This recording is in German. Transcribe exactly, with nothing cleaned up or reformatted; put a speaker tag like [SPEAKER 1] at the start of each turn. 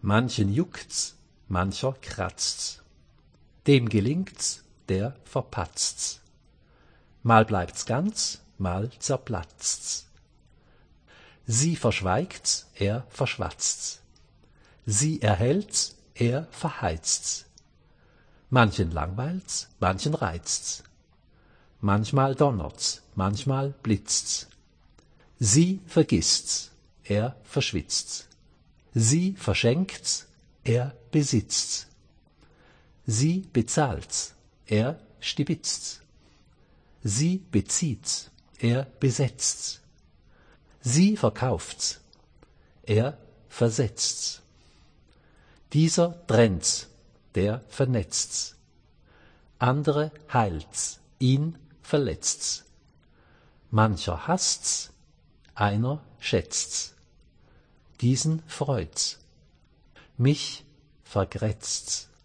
[SPEAKER 1] Manchen juckt's, mancher kratzt's. Dem gelingt's, der verpatzt's. Mal bleibt's ganz, mal zerplatzt's. Sie verschweigt's, er verschwatzt's. Sie erhält's, er verheizt's. Manchen langweilt's, manchen reizt's. Manchmal donnert's, manchmal blitzt's. Sie vergisst's, er verschwitzt's. Sie verschenkt's, er besitzt's. Sie bezahlt's, er stibitzt's. Sie bezieht's, er besetzt's. Sie verkauft's, er versetzt's. Dieser trennt's, der vernetzt's. Andere heilt's, ihn verletzt's. Mancher hasst's, einer schätzt's. Diesen freut's, mich vergrätzt's.